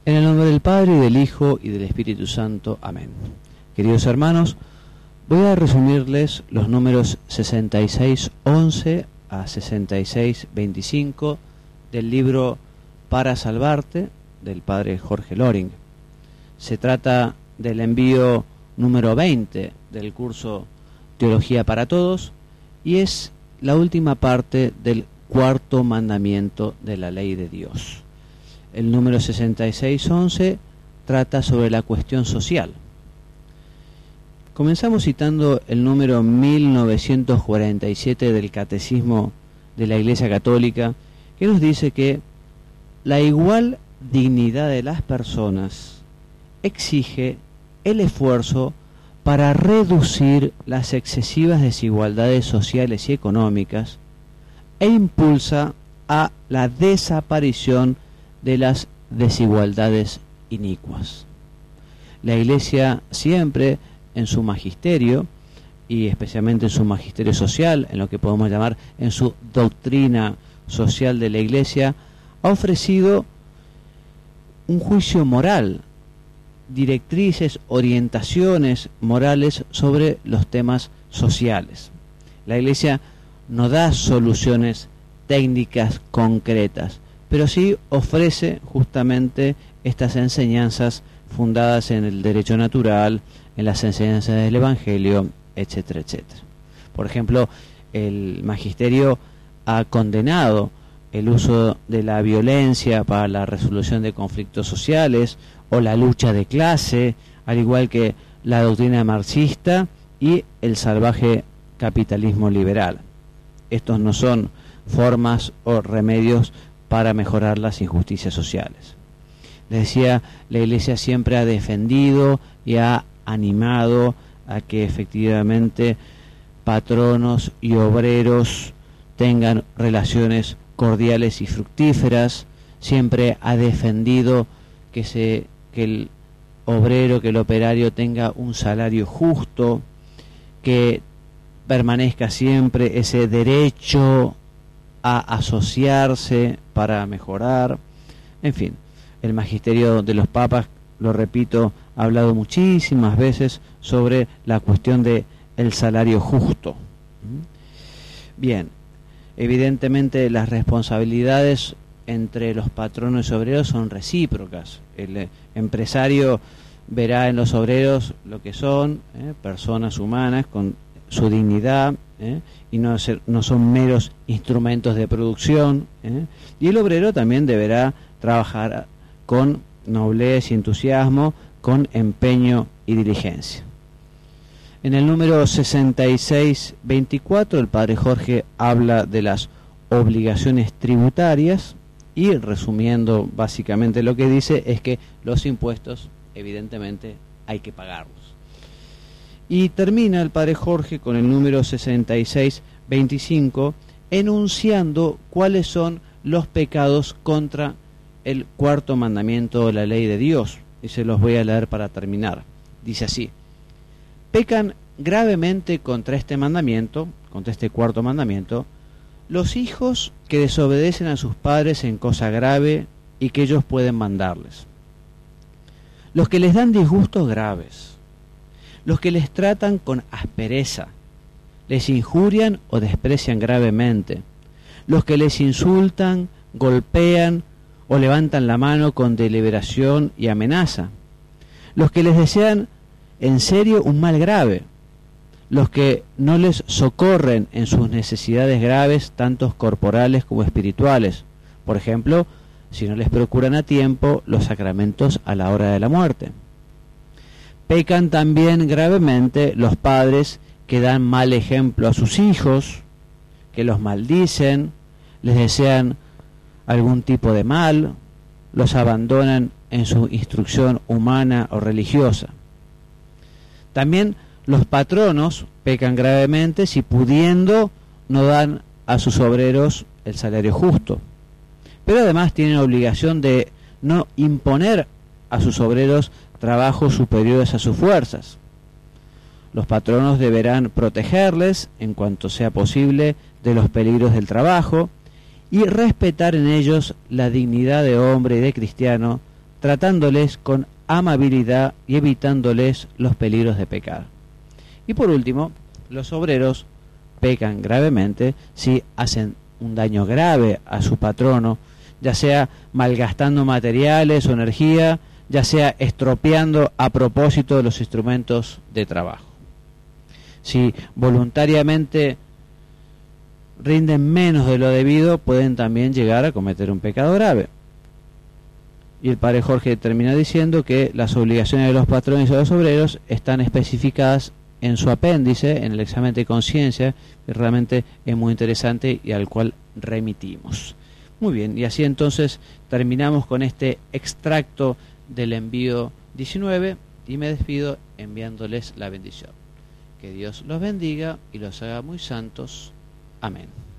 En el nombre del Padre, y del Hijo, y del Espíritu Santo. Amén. Queridos hermanos, voy a resumirles los números 66:11 a 66:25 del libro Para Salvarte, del Padre Jorge Loring. Se trata del envío número 20 del curso Teología para Todos, y es la última parte del cuarto mandamiento de la ley de Dios. El número 66:11 trata sobre la cuestión social. Comenzamos citando el número 1947 del Catecismo de la Iglesia Católica, que nos dice que la igual dignidad de las personas exige el esfuerzo para reducir las excesivas desigualdades sociales y económicas e impulsa a la desaparición de las desigualdades inicuas. La Iglesia siempre en su magisterio, y especialmente en su magisterio social, en lo que podemos llamar en su doctrina social de la Iglesia, ha ofrecido un juicio moral, directrices, orientaciones morales sobre los temas sociales. La Iglesia no da soluciones técnicas concretas, pero sí ofrece justamente estas enseñanzas fundadas en el derecho natural, en las enseñanzas del Evangelio, etcétera, etcétera. Por ejemplo, el magisterio ha condenado el uso de la violencia para la resolución de conflictos sociales o la lucha de clase, al igual que la doctrina marxista y el salvaje capitalismo liberal. Estos no son formas o remedios para mejorar las injusticias sociales. Les decía, la Iglesia siempre ha defendido y ha animado a que efectivamente patronos y obreros tengan relaciones cordiales y fructíferas. Siempre ha defendido que el obrero, que el operario tenga un salario justo, que permanezca siempre ese derecho a asociarse para mejorar. En fin, el magisterio de los papas, lo repito, ha hablado muchísimas veces sobre la cuestión de el salario justo. Bien, evidentemente las responsabilidades entre los patronos y obreros son recíprocas. El empresario verá en los obreros lo que son, personas humanas con su dignidad, y no son meros instrumentos de producción, y el obrero también deberá trabajar con nobleza y entusiasmo, con empeño y diligencia. En el número 66:24 el Padre Jorge habla de las obligaciones tributarias, y resumiendo básicamente lo que dice es que los impuestos evidentemente hay que pagarlos. Y termina el Padre Jorge con el número 66:25 enunciando cuáles son los pecados contra el cuarto mandamiento de la ley de Dios, y se los voy a leer para terminar. Dice así: pecan gravemente contra este mandamiento, contra este cuarto mandamiento, los hijos que desobedecen a sus padres en cosa grave y que ellos pueden mandarles, los que les dan disgustos graves, los que les tratan con aspereza, les injurian o desprecian gravemente, los que les insultan, golpean o levantan la mano con deliberación y amenaza, los que les desean en serio un mal grave, los que no les socorren en sus necesidades graves, tanto corporales como espirituales, por ejemplo, si no les procuran a tiempo los sacramentos a la hora de la muerte. Pecan también gravemente los padres que dan mal ejemplo a sus hijos, que los maldicen, les desean algún tipo de mal, los abandonan en su instrucción humana o religiosa. También los patronos pecan gravemente si, pudiendo, no dan a sus obreros el salario justo, pero además tienen obligación de no imponer a sus obreros trabajos superiores a sus fuerzas. Los patronos deberán protegerles, en cuanto sea posible, de los peligros del trabajo y respetar en ellos la dignidad de hombre y de cristiano, tratándoles con amabilidad y evitándoles los peligros de pecar. Y por último, los obreros pecan gravemente si hacen un daño grave a su patrono, ya sea malgastando materiales o energía, ya sea estropeando a propósito los instrumentos de trabajo. Si voluntariamente rinden menos de lo debido, pueden también llegar a cometer un pecado grave. Y el padre Jorge termina diciendo que las obligaciones de los patrones y de los obreros están especificadas en su apéndice, en el examen de conciencia, que realmente es muy interesante y al cual remitimos. Muy bien, y así entonces terminamos con este extracto del envío 19 y me despido enviándoles la bendición. Que Dios los bendiga y los haga muy santos. Amén.